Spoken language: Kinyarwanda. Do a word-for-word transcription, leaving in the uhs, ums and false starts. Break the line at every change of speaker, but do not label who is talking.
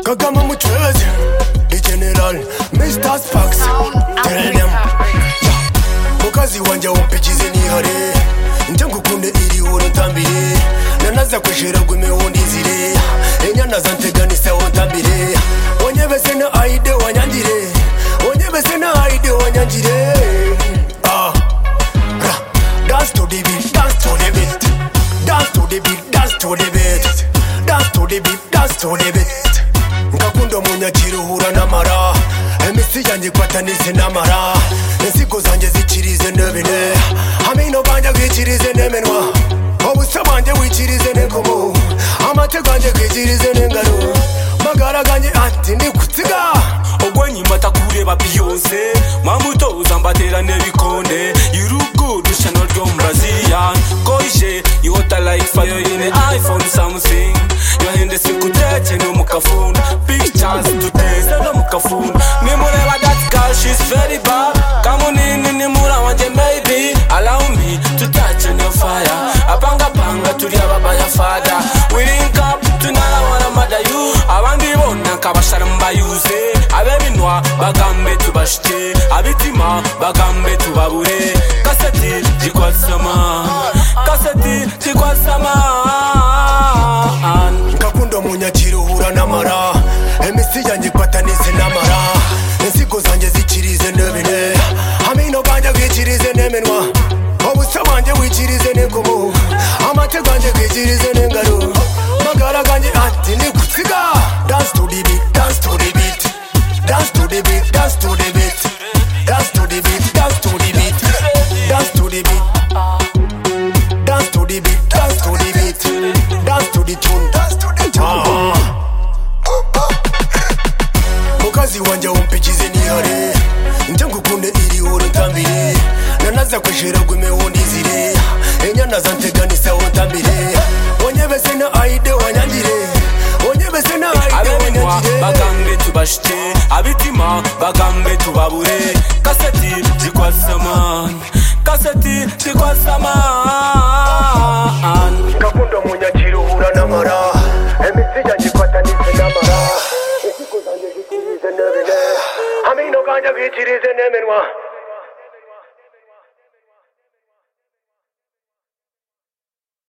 Kagame Muchwezi, the general, Mister Sparks. Tell them, mukazi wanje umpichize ni hare, njangu kunde iri urutambire, nanaza kwishira gume wondizire, enyana zanteganisa wontambire, onyebese na aide wanyangire, onyebese na aide wanyangire. Ah, dance to the beat, dance to the beat, dance to the beat, dance to the beat, dance to the beat, dance to the beat. Ngakundo munyakiro hura namara, emisi yanjye kwatanise namara, ensigo zanje zikirize nebine, amino banje kwikirize nemenwa, obusa banje wikirize nekomo, amate ganje kwikirize nengaro, magara ganje ati ni kutiga.
Ogwenyi mata kureba Beyonce, mamutoza mbatera nebikonde, you look good, you shall not go Brazilian. Koije, you hot like fire in the iPhone something. You're in the secret no mukafun. Pictures to taste no mukafun. Memoreba that girl, she's very bad. Come on in in the mura wanje baby. Allow me to touch on your fire. Apanga panga to the baba ya father. We link up tonight I wanna murder you. Abandi bona kabasharamba yuze. Abebinwa bagambe tubashite. Abitima bagambe tubabure. Kaseti jikwasama. Kaseti jikwasama.
Ngakundo munyakiro hura namara, emisi yanjye kwatanise namara, ensigo zanje zikirize nebine, amino banje kwikirize nemenwa, obusa banje wikirize nekomo, amate ganje kwikirize nengaro, magara ganje ati ni kutiga. Dance to the beat, dance to the beat, dance to the beat, dance to the beat, dance to the beat, dance to the beat, dance to the beat, dance to the beat, dance to the beat, dance to the tune, dance to the tune. Mukazi wanje umpichize ni hare, njangu kunde iri urutambire, nanaza kwishira gume wondizire, enyana zanteganisa wontambire, onyebese na aide wanyangire, onyebese na aide wanyangire.
Bagambe tubashite, abitima bagambe tubabure, kaseti jikwasama, kaseti jikwasama.